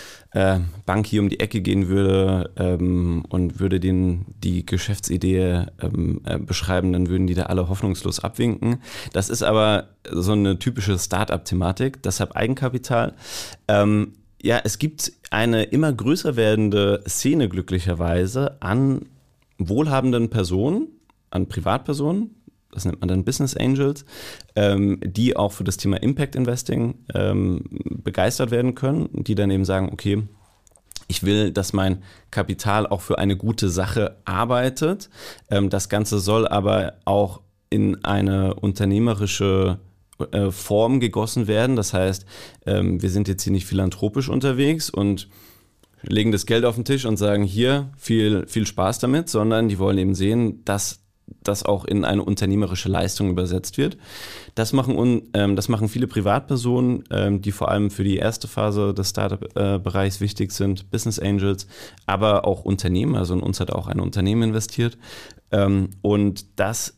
äh, Bank hier um die Ecke gehen würde ähm, und würde denen die Geschäftsidee ähm, äh, beschreiben, dann würden die da alle hoffnungslos abwinken. Das ist aber so eine typische Start-up-Thematik, deshalb Eigenkapital. Ähm, ja, es gibt eine immer größer werdende Szene glücklicherweise an wohlhabenden Personen, an Privatpersonen, das nennt man dann Business Angels, ähm, die auch für das Thema Impact Investing ähm, begeistert werden können, die dann eben sagen, okay, ich will, dass mein Kapital auch für eine gute Sache arbeitet. Ähm, das Ganze soll aber auch in eine unternehmerische äh, Form gegossen werden. Das heißt, ähm, wir sind jetzt hier nicht philanthropisch unterwegs und legen das Geld auf den Tisch und sagen, hier, viel, viel Spaß damit, sondern die wollen eben sehen, dass das auch in eine unternehmerische Leistung übersetzt wird. Das machen, un, ähm, das machen viele Privatpersonen, ähm, die vor allem für die erste Phase des Startup-Bereichs wichtig sind, Business Angels, aber auch Unternehmen. Also in uns hat auch ein Unternehmen investiert. Ähm, und das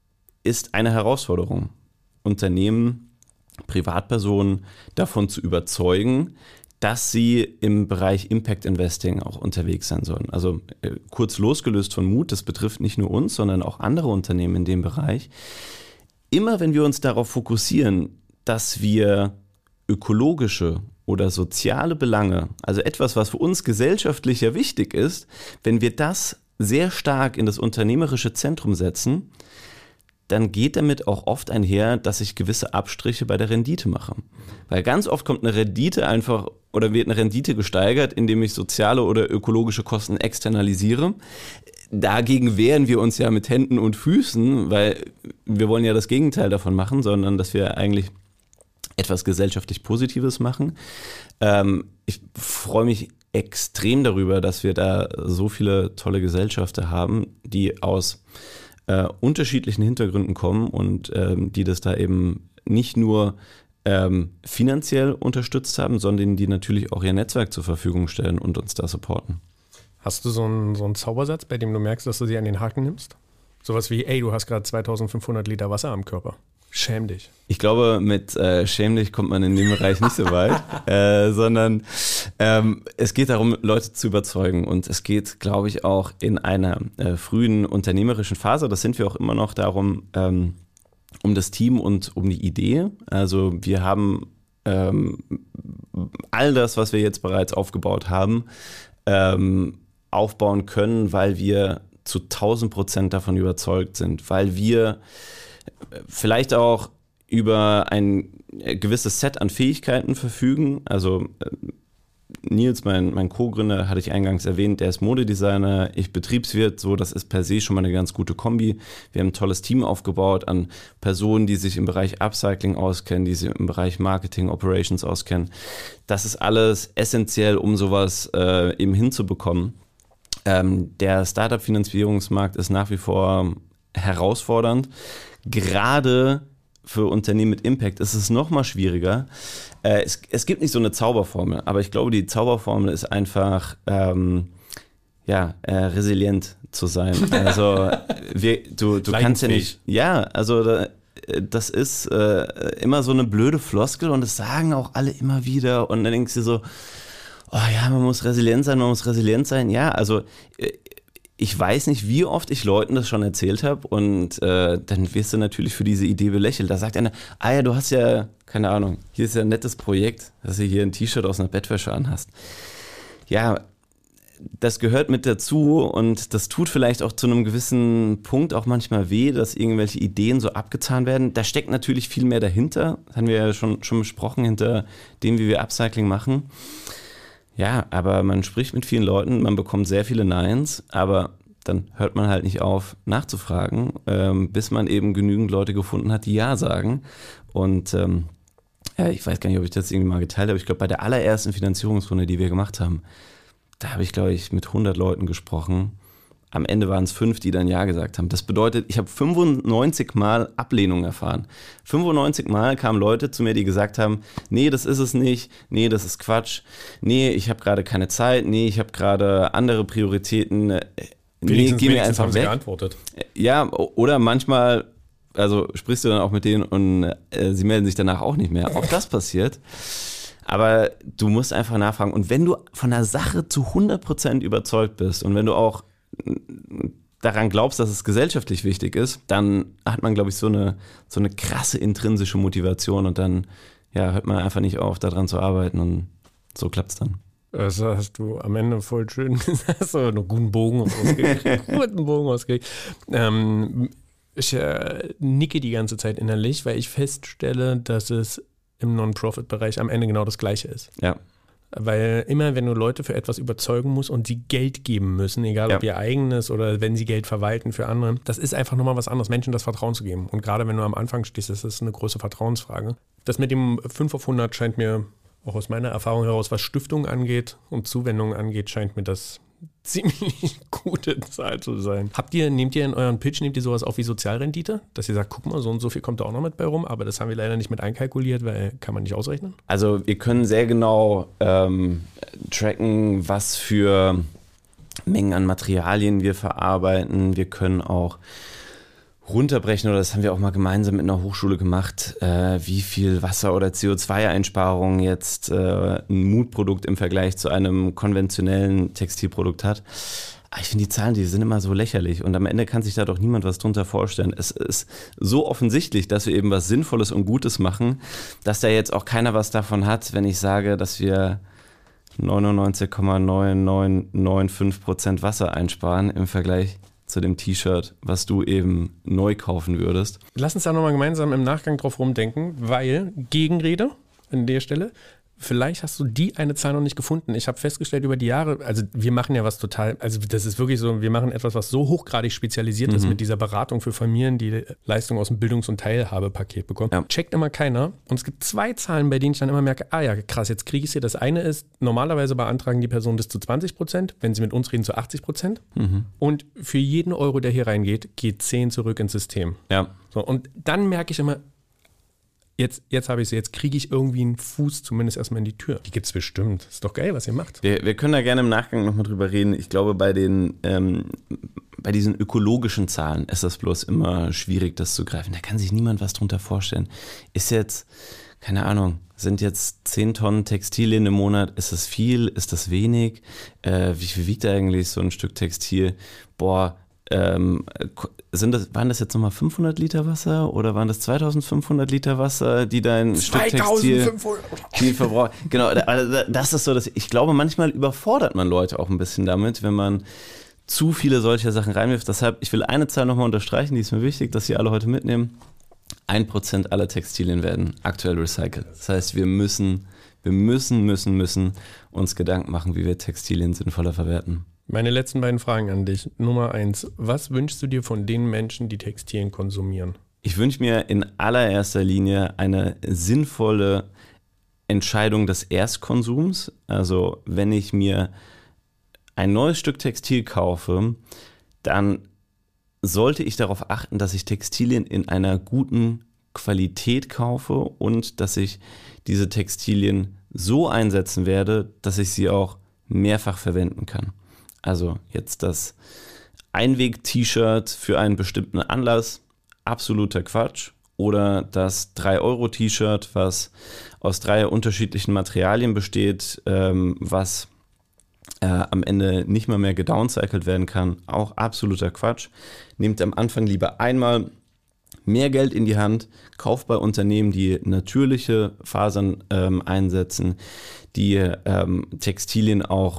ist eine Herausforderung, Unternehmen, Privatpersonen davon zu überzeugen, dass sie im Bereich Impact Investing auch unterwegs sein sollen. Also äh, kurz losgelöst von Mut, das betrifft nicht nur uns, sondern auch andere Unternehmen in dem Bereich. Immer wenn wir uns darauf fokussieren, dass wir ökologische oder soziale Belange, also etwas, was für uns gesellschaftlich ja wichtig ist, wenn wir das sehr stark in das unternehmerische Zentrum setzen, dann geht damit auch oft einher, dass ich gewisse Abstriche bei der Rendite mache. Weil ganz oft kommt eine Rendite einfach oder wird eine Rendite gesteigert, indem ich soziale oder ökologische Kosten externalisiere. Dagegen wehren wir uns ja mit Händen und Füßen, weil wir wollen ja das Gegenteil davon machen, sondern dass wir eigentlich etwas gesellschaftlich Positives machen. Ähm, ich freue mich extrem darüber, dass wir da so viele tolle Gesellschafter haben, die aus äh, unterschiedlichen Hintergründen kommen und ähm, die das da eben nicht nur ähm, finanziell unterstützt haben, sondern die natürlich auch ihr Netzwerk zur Verfügung stellen und uns da supporten. Hast du so einen, so einen Zaubersatz, bei dem du merkst, dass du sie an den Haken nimmst? Sowas wie, ey, du hast gerade zweitausendfünfhundert Liter Wasser am Körper. Schäm dich. Ich glaube, mit äh, schäm dich kommt man in dem Bereich nicht so weit, äh, sondern ähm, es geht darum, Leute zu überzeugen. Und es geht, glaube ich, auch in einer äh, frühen unternehmerischen Phase, das sind wir auch immer noch, darum, ähm, um das Team und um die Idee. Also wir haben ähm, all das, was wir jetzt bereits aufgebaut haben, ähm, aufbauen können, weil wir zu tausend Prozent davon überzeugt sind, weil wir vielleicht auch über ein gewisses Set an Fähigkeiten verfügen. Also Nils, mein, mein Co-Gründer, hatte ich eingangs erwähnt, der ist Modedesigner, ich Betriebswirt, so, das ist per se schon mal eine ganz gute Kombi. Wir haben ein tolles Team aufgebaut an Personen, die sich im Bereich Upcycling auskennen, die sich im Bereich Marketing, Operations auskennen. Das ist alles essentiell, um sowas äh, eben hinzubekommen. Ähm, der Startup-Finanzierungsmarkt ist nach wie vor herausfordernd. Gerade für Unternehmen mit Impact ist es noch mal schwieriger. Äh, es, es gibt nicht so eine Zauberformel, aber ich glaube, die Zauberformel ist einfach, ähm, ja, äh, resilient zu sein. Also wir, du, du kannst ja nicht, ja, also da, das ist äh, immer so eine blöde Floskel und das sagen auch alle immer wieder und dann denkst du so, oh ja, man muss resilient sein, man muss resilient sein. Ja, also ich weiß nicht, wie oft ich Leuten das schon erzählt habe und äh, dann wirst du natürlich für diese Idee belächelt. Da sagt einer, ah ja, du hast ja, keine Ahnung, hier ist ja ein nettes Projekt, dass du hier ein T-Shirt aus einer Bettwäsche anhast. Ja, das gehört mit dazu und das tut vielleicht auch zu einem gewissen Punkt auch manchmal weh, dass irgendwelche Ideen so abgetan werden. Da steckt natürlich viel mehr dahinter, das haben wir ja schon, schon besprochen, hinter dem, wie wir Upcycling machen. Ja, aber man spricht mit vielen Leuten, man bekommt sehr viele Neins, aber dann hört man halt nicht auf nachzufragen, ähm, bis man eben genügend Leute gefunden hat, die Ja sagen. Und ähm, ja, ich weiß gar nicht, ob ich das irgendwie mal geteilt habe. Ich glaube, bei der allerersten Finanzierungsrunde, die wir gemacht haben, da habe ich, glaube ich, mit hundert Leuten gesprochen. Am Ende waren es fünf, die dann Ja gesagt haben. Das bedeutet, ich habe fünfundneunzig Mal Ablehnung erfahren. fünfundneunzig Mal kamen Leute zu mir, die gesagt haben, nee, das ist es nicht, nee, das ist Quatsch, nee, ich habe gerade keine Zeit, nee, ich habe gerade andere Prioritäten, nee, wenigstens, geh mir wenigstens einfach haben sie weg. geantwortet. Ja, oder manchmal, also sprichst du dann auch mit denen und äh, sie melden sich danach auch nicht mehr. Auch das passiert. Aber du musst einfach nachfragen. Und wenn du von der Sache zu hundert Prozent überzeugt bist und wenn du auch daran glaubst, dass es gesellschaftlich wichtig ist, dann hat man, glaube ich, so eine, so eine krasse intrinsische Motivation und dann ja, hört man einfach nicht auf, daran zu arbeiten und so klappt es dann. Das hast du am Ende voll schön gesagt, so einen guten Bogen ausgekriegt. guten Bogen ausgekriegt. Ähm, ich äh, nicke die ganze Zeit innerlich, weil ich feststelle, dass es im Non-Profit-Bereich am Ende genau das Gleiche ist. Ja. Weil immer, wenn du Leute für etwas überzeugen musst und sie Geld geben müssen, egal ja. ob ihr eigenes oder wenn sie Geld verwalten für andere, das ist einfach nochmal was anderes, Menschen das Vertrauen zu geben. Und gerade wenn du am Anfang stehst, das ist eine große Vertrauensfrage. Das mit dem fünf auf hundert scheint mir, auch aus meiner Erfahrung heraus, was Stiftungen angeht und Zuwendungen angeht, scheint mir das ziemlich gute Zahl zu sein. Habt ihr, nehmt ihr in euren Pitch, nehmt ihr sowas auf wie Sozialrendite? Dass ihr sagt, guck mal, so und so viel kommt da auch noch mit bei rum, aber das haben wir leider nicht mit einkalkuliert, weil kann man nicht ausrechnen? Also wir können sehr genau ähm, tracken, was für Mengen an Materialien wir verarbeiten. Wir können auch runterbrechen, oder das haben wir auch mal gemeinsam mit einer Hochschule gemacht, äh, wie viel Wasser- oder C O zwei Einsparung jetzt äh, ein Mutprodukt im Vergleich zu einem konventionellen Textilprodukt hat. Aber ich finde, die Zahlen, die sind immer so lächerlich und am Ende kann sich da doch niemand was drunter vorstellen. Es ist so offensichtlich, dass wir eben was Sinnvolles und Gutes machen, dass da jetzt auch keiner was davon hat, wenn ich sage, dass wir neunundneunzig Komma neun neun neun fünf Prozent Wasser einsparen im Vergleich zu dem T-Shirt, was du eben neu kaufen würdest. Lass uns da nochmal gemeinsam im Nachgang drauf rumdenken, weil Gegenrede an der Stelle, vielleicht hast du die eine Zahl noch nicht gefunden. Ich habe festgestellt über die Jahre, also wir machen ja was total, also das ist wirklich so, wir machen etwas, was so hochgradig spezialisiert mhm. ist mit dieser Beratung für Familien, die Leistung aus dem Bildungs- und Teilhabepaket bekommen. Ja. Checkt immer keiner. Und es gibt zwei Zahlen, bei denen ich dann immer merke, ah ja, krass, jetzt kriege ich es hier. Das eine ist, normalerweise beantragen die Personen das zu zwanzig Prozent, wenn sie mit uns reden, zu achtzig Prozent. Mhm. Und für jeden Euro, der hier reingeht, geht zehn zurück ins System. Ja. So, und dann merke ich immer, Jetzt, jetzt habe ich sie, jetzt kriege ich irgendwie einen Fuß zumindest erstmal in die Tür. Die gibt es bestimmt. Ist doch geil, was ihr macht. Wir, wir können da gerne im Nachgang nochmal drüber reden. Ich glaube, bei den ähm, bei diesen ökologischen Zahlen ist das bloß immer schwierig, das zu greifen. Da kann sich niemand was drunter vorstellen. Ist jetzt, keine Ahnung, sind jetzt zehn Tonnen Textilien im Monat, ist das viel, ist das wenig? Äh, wie viel wiegt eigentlich so ein Stück Textil? Boah, Ähm, sind das, waren das jetzt nochmal fünfhundert Liter Wasser oder waren das zweitausendfünfhundert Liter Wasser, die dein Stück Textil die verbraucht? Genau, also das ist so, dass ich glaube, manchmal überfordert man Leute auch ein bisschen damit, wenn man zu viele solcher Sachen reinwirft. Deshalb, ich will eine Zahl nochmal unterstreichen, die ist mir wichtig, dass Sie alle heute mitnehmen. Ein Prozent aller Textilien werden aktuell recycelt. Das heißt, wir müssen, wir müssen, müssen, müssen uns Gedanken machen, wie wir Textilien sinnvoller verwerten. Meine letzten beiden Fragen an dich. Nummer eins, was wünschst du dir von den Menschen, die Textilien konsumieren? Ich wünsche mir in allererster Linie eine sinnvolle Entscheidung des Erstkonsums. Also wenn ich mir ein neues Stück Textil kaufe, dann sollte ich darauf achten, dass ich Textilien in einer guten Qualität kaufe und dass ich diese Textilien so einsetzen werde, dass ich sie auch mehrfach verwenden kann. Also jetzt das Einweg-T-Shirt für einen bestimmten Anlass, absoluter Quatsch. Oder das drei Euro T-Shirt, was aus drei unterschiedlichen Materialien besteht, ähm, was äh, am Ende nicht mal mehr gedowncycelt werden kann, auch absoluter Quatsch. Nehmt am Anfang lieber einmal mehr Geld in die Hand, kauft bei Unternehmen, die natürliche Fasern ähm, einsetzen, die ähm, Textilien auch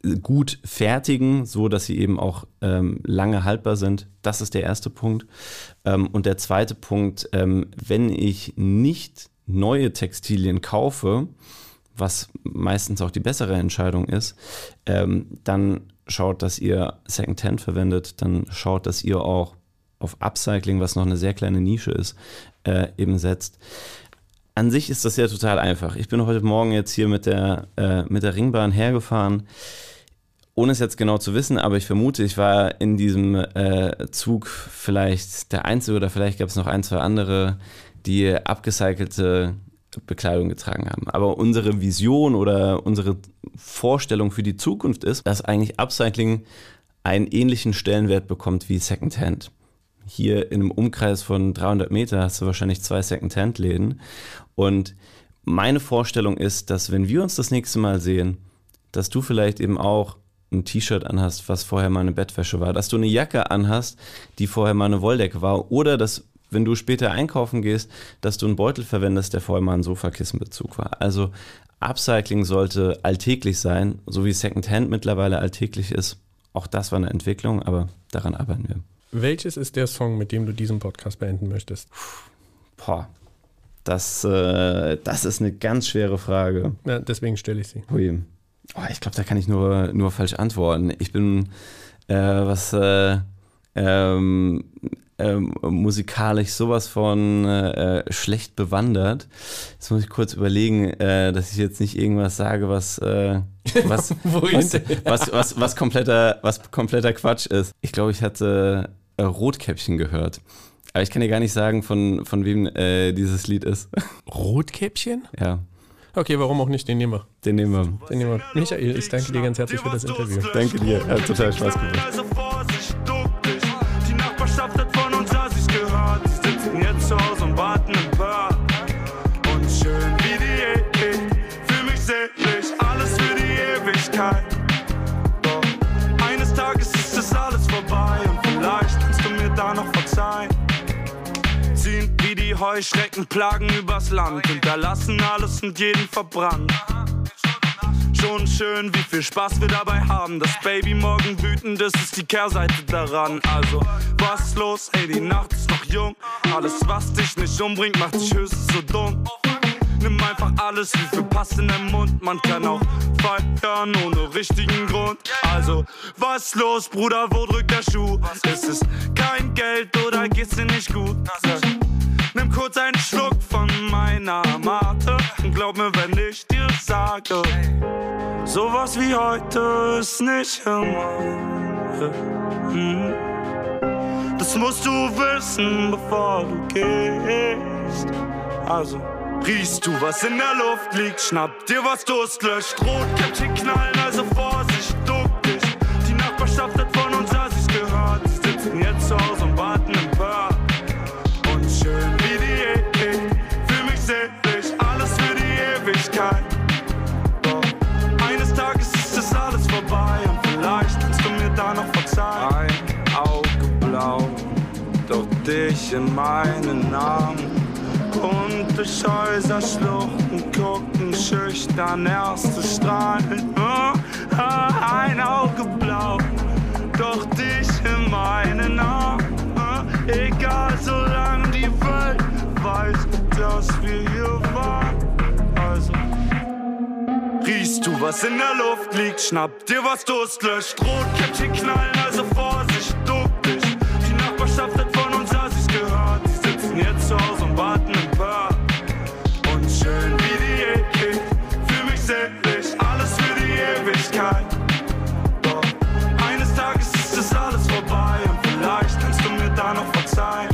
gut fertigen, so dass sie eben auch ähm, lange haltbar sind. Das ist der erste Punkt. Ähm, und der zweite Punkt, ähm, wenn ich nicht neue Textilien kaufe, was meistens auch die bessere Entscheidung ist, ähm, dann schaut, dass ihr Secondhand verwendet, dann schaut, dass ihr auch auf Upcycling, was noch eine sehr kleine Nische ist, äh, eben setzt. An sich ist das ja total einfach. Ich bin heute Morgen jetzt hier mit der, äh, mit der Ringbahn hergefahren, ohne es jetzt genau zu wissen, aber ich vermute, ich war in diesem äh, Zug vielleicht der Einzige oder vielleicht gab es noch ein, zwei andere, die abgecycelte Bekleidung getragen haben. Aber unsere Vision oder unsere Vorstellung für die Zukunft ist, dass eigentlich Upcycling einen ähnlichen Stellenwert bekommt wie Secondhand. Hier in einem Umkreis von dreihundert Meter hast du wahrscheinlich zwei Secondhand-Läden. Und meine Vorstellung ist, dass wenn wir uns das nächste Mal sehen, dass du vielleicht eben auch ein T-Shirt anhast, was vorher mal eine Bettwäsche war, dass du eine Jacke anhast, die vorher mal eine Wolldecke war, oder dass, wenn du später einkaufen gehst, dass du einen Beutel verwendest, der vorher mal ein Sofakissenbezug war. Also Upcycling sollte alltäglich sein, so wie Secondhand mittlerweile alltäglich ist. Auch das war eine Entwicklung, aber daran arbeiten wir. Welches ist der Song, mit dem du diesen Podcast beenden möchtest? Boah, das, äh, das ist eine ganz schwere Frage. Ja, deswegen stelle ich sie. Hui. Oh, ich glaube, da kann ich nur, nur falsch antworten. Ich bin, äh, was äh, ähm, ähm, musikalisch sowas von äh, schlecht bewandert. Jetzt muss ich kurz überlegen, äh, dass ich jetzt nicht irgendwas sage, was, äh, was, was, was, was, was, kompletter, was kompletter Quatsch ist. Ich glaube, ich hatte äh, Rotkäppchen gehört. Aber ich kann dir gar nicht sagen, von, von wem äh, dieses Lied ist. Rotkäppchen? Ja. Okay, warum auch nicht? Den nehmen wir. Den nehmen wir. Den nehmen wir. Michael, ich danke dir ganz herzlich für das Interview. Danke dir, hat total Spaß gemacht. Die Nachbarschaft hat von uns Assis gehört. Die sitzen jetzt zu Hause und warten empört. Und schön wie die Ehe, fühl mich selig, alles für die Ewigkeit. Doch eines Tages ist das alles vorbei und vielleicht kannst du mir da noch verzeihen. Ziehen wie die Heuschrecken Plagen übers Land, hinterlassen alles und jeden verbrannt. Schon schön, wie viel Spaß wir dabei haben. Das Baby morgen wütend, das ist die Kehrseite daran. Also, was los? Hey, die Nacht ist noch jung. Alles, was dich nicht umbringt, macht dich höchstens so dumm. Nimm einfach alles, wie viel passt in deinen Mund. Man kann auch feiern ohne richtigen Grund. Also, was los, Bruder, wo drückt der Schuh? Ist es kein Geld oder geht's dir nicht gut? Sag, nimm kurz einen Schluck von meiner Mate und glaub mir, wenn ich dir sage, sowas wie heute ist nicht immer. Das musst du wissen, bevor du gehst. Also, riechst du, was in der Luft liegt, schnapp dir, was Durst löscht. Rotkäppchen knallen, also Vorsicht, duck dich. Die Nachbarschaft hat von uns Assis gehört. Sie sitzen jetzt zu Hause und warten empört. Und schön wie die Ehe, fühl mich selig, alles für die Ewigkeit. Doch eines Tages ist das alles vorbei und vielleicht kannst du mir da noch verzeihen. Ein Auge blau, doch dich in meinen Armen. Und durch Häuser, Schluchten gucken schüchtern erste Strahlen. Oh, ein Auge blau, doch dich in meinen Armen. Oh, egal, solange die Welt weiß, dass wir hier waren. Also, riechst du, was in der Luft liegt, schnapp dir, was Durst löscht. Rotkäppchen knallen, also Vorsicht, duck dich. Die Nachbarschaft hat von uns Assis gehört. Die sitzen jetzt zu Hause und warten empört. Und schön wie die Ehe, fühl mich selig, alles für die Ewigkeit. Doch eines Tages ist das alles vorbei und vielleicht kannst du mir da noch verzeihen.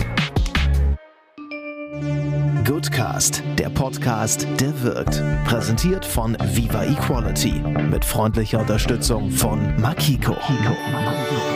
Goodcast, der Podcast, der wirkt. Präsentiert von Viva Equality mit freundlicher Unterstützung von Makiko.